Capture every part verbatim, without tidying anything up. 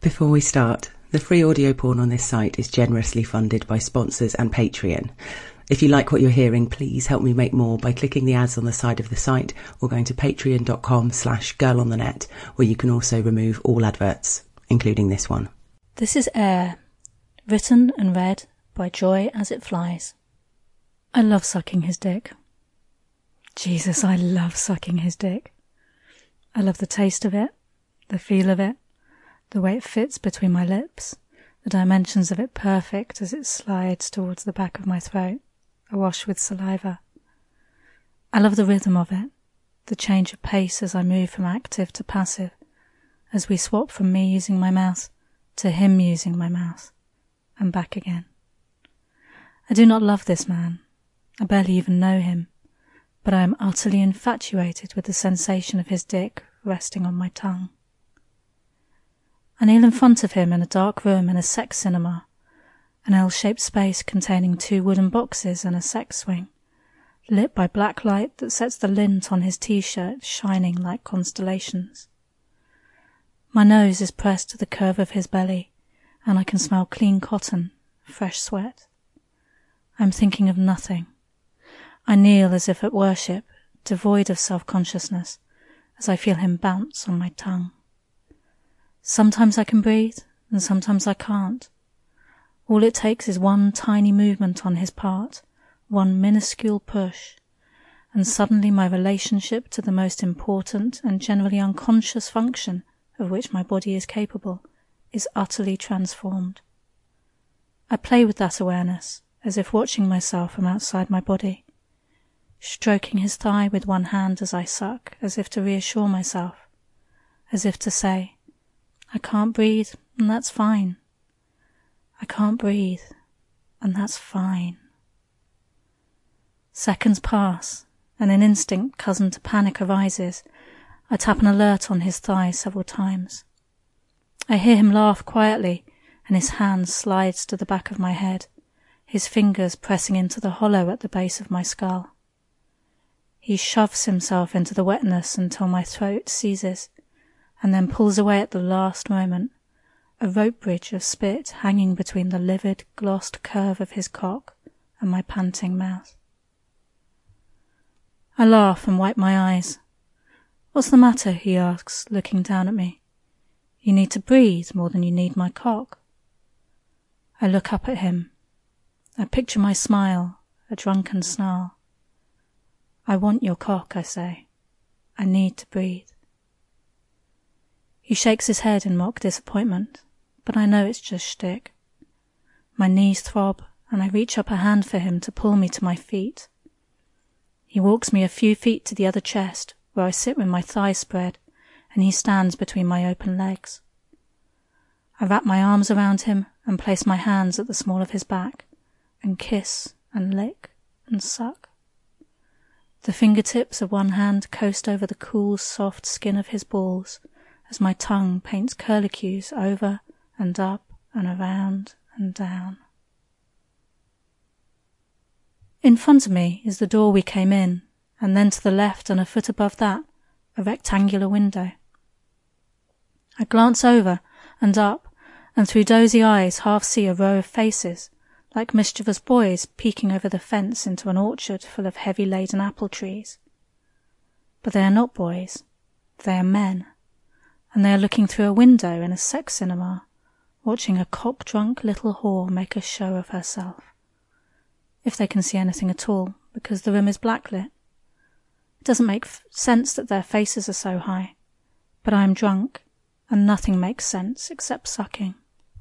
Before we start, the free audio porn on this site is generously funded by sponsors and Patreon. If you like what you're hearing, please help me make more by clicking the ads on the side of the site or going to patreon.com slash girlonthenet, where you can also remove all adverts, including this one. This is Air, written and read by Joy As It Flies. I love sucking his dick. Jesus, I love sucking his dick. I love the taste of it, the feel of it, the way it fits between my lips, the dimensions of it perfect as it slides towards the back of my throat, awash with saliva. I love the rhythm of it, the change of pace as I move from active to passive, as we swap from me using my mouth to him using my mouth, and back again. I do not love this man. I barely even know him, but I am utterly infatuated with the sensation of his dick resting on my tongue. I kneel in front of him in a dark room in a sex cinema, an L-shaped space containing two wooden boxes and a sex swing, lit by black light that sets the lint on his t-shirt shining like constellations. My nose is pressed to the curve of his belly, and I can smell clean cotton, fresh sweat. I am thinking of nothing. I kneel as if at worship, devoid of self-consciousness, as I feel him bounce on my tongue. Sometimes I can breathe, and sometimes I can't. All it takes is one tiny movement on his part, one minuscule push, and suddenly my relationship to the most important and generally unconscious function of which my body is capable is utterly transformed. I play with that awareness, as if watching myself from outside my body, stroking his thigh with one hand as I suck, as if to reassure myself, as if to say, I can't breathe, and that's fine. I can't breathe, and that's fine. Seconds pass, and an instinct cousin to panic arises. I tap an alert on his thigh several times. I hear him laugh quietly, and his hand slides to the back of my head, his fingers pressing into the hollow at the base of my skull. He shoves himself into the wetness until my throat seizes, and then pulls away at the last moment, a rope bridge of spit hanging between the livid, glossed curve of his cock and my panting mouth. I laugh and wipe my eyes. What's the matter? He asks, looking down at me. You need to breathe more than you need my cock. I look up at him. I picture my smile, a drunken snarl. I want your cock, I say. I need to breathe. He shakes his head in mock disappointment, but I know it's just shtick. My knees throb, and I reach up a hand for him to pull me to my feet. He walks me a few feet to the other chest, where I sit with my thighs spread, and he stands between my open legs. I wrap my arms around him and place my hands at the small of his back, and kiss and lick and suck. The fingertips of one hand coast over the cool, soft skin of his balls, as my tongue paints curlicues over and up and around and down. In front of me is the door we came in, and then to the left and a foot above that, a rectangular window. I glance over and up, and through dozy eyes half see a row of faces, like mischievous boys peeking over the fence into an orchard full of heavy-laden apple trees. But they are not boys, they are men. And they are looking through a window in a sex cinema, watching a cock-drunk little whore make a show of herself. If they can see anything at all, because the room is blacklit. It doesn't make f- sense that their faces are so high, but I am drunk, and nothing makes sense except sucking.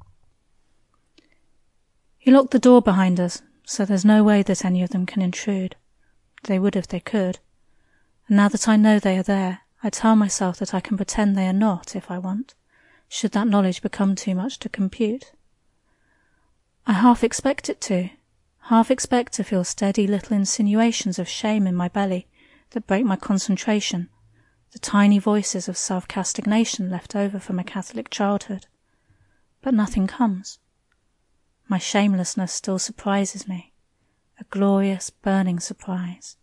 He locked the door behind us, so there's no way that any of them can intrude. They would if they could, and now that I know they are there, I tell myself that I can pretend they are not if I want, should that knowledge become too much to compute. I half expect it to, half expect to feel steady little insinuations of shame in my belly that break my concentration, the tiny voices of self-castigation left over from a Catholic childhood. But nothing comes. My shamelessness still surprises me, a glorious, burning surprise.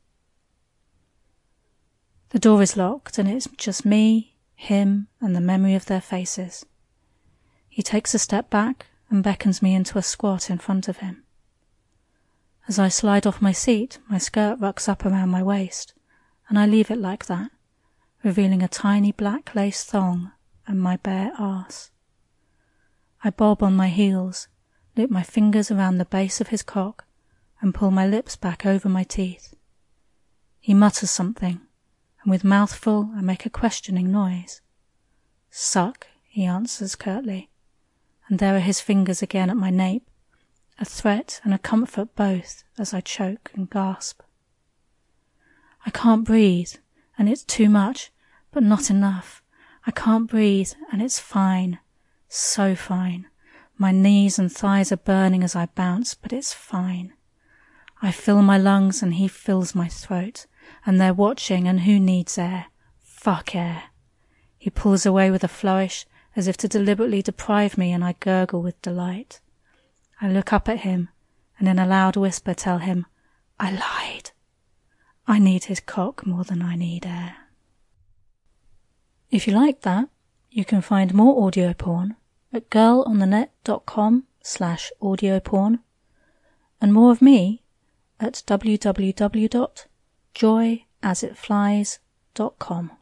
The door is locked, and it's just me, him, and the memory of their faces. He takes a step back and beckons me into a squat in front of him. As I slide off my seat, my skirt rucks up around my waist, and I leave it like that, revealing a tiny black lace thong and my bare arse. I bob on my heels, loop my fingers around the base of his cock, and pull my lips back over my teeth. He mutters something, and with mouth full I make a questioning noise. "Suck," he answers curtly, and there are his fingers again at my nape, a threat and a comfort both as I choke and gasp. I can't breathe, and it's too much, but not enough. I can't breathe, and it's fine, so fine. My knees and thighs are burning as I bounce, but it's fine. I fill my lungs and he fills my throat, and they're watching, and who needs air? Fuck air. He pulls away with a flourish, as if to deliberately deprive me, and I gurgle with delight. I look up at him, and in a loud whisper tell him, I lied. I need his cock more than I need air. If you like that, you can find more audio porn at girlonthenet.com slash audio porn, and more of me at w w w dot joy as it flies dot com.